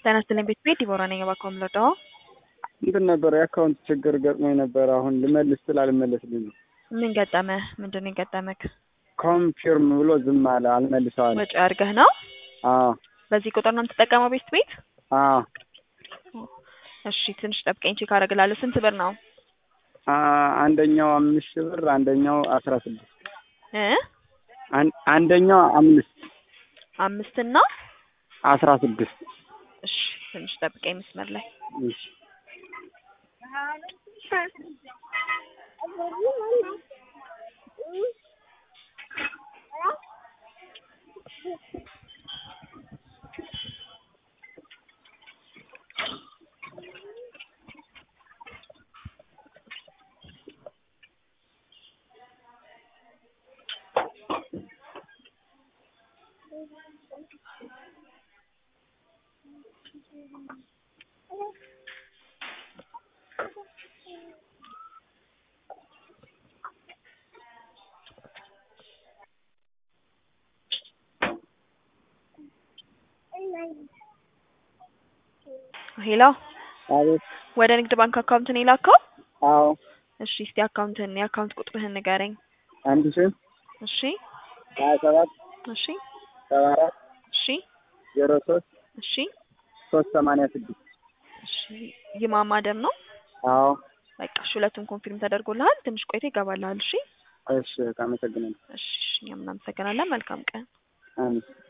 ጤና ይስጥልኝ ቤት ዲቦራ ነኝ ባኮም ለዶ እንትን ነበር የአካውንት ችግር ገጥሞኝ ነበር። አሁን ልመልስ ስላልመለስልኝ ነው። ምን ገጠመህ? ምንድነው የገጠመክ? ኮንፊርም ብሎ ዝም አለ፣ አልመልሰዋል። ወጪ አድርገህ ነው? አዎ። በዚህ ቁጥር ነው የምትጠቀመው ቤት? አዎ። እሺ ትንሽ ጠብቀኝ ቼክ አደርግልሃለሁ። ስንት ብር ነው? አንደኛው 5 ብር፣ አንደኛው 16 አንደኛው 5 እና 16 እሺ ትንሽ ጠብቀኝ መስመር ላይ። እሺ ሄሎ አቤት። ወደ ንግድ ባንክ አካውንት ነው የላከው? አዎ። እሺ እስቲ የአካውንት ቁጥርህን ንገረኝ። 1000 እሺ 27 እሺ 74 እሺ 03 እሺ 386 እሺ ይማማ ደም ነው? አዎ። በቃ ሁለቱም ኮንፊርም ተደርጎልሃል። ትንሽ ቆይቶ ይገባልሃል። እሺ እሺ፣ አመሰግናለሁ። እሺ እኛም እናመሰግናለን። መልካም ቀን። አሜን።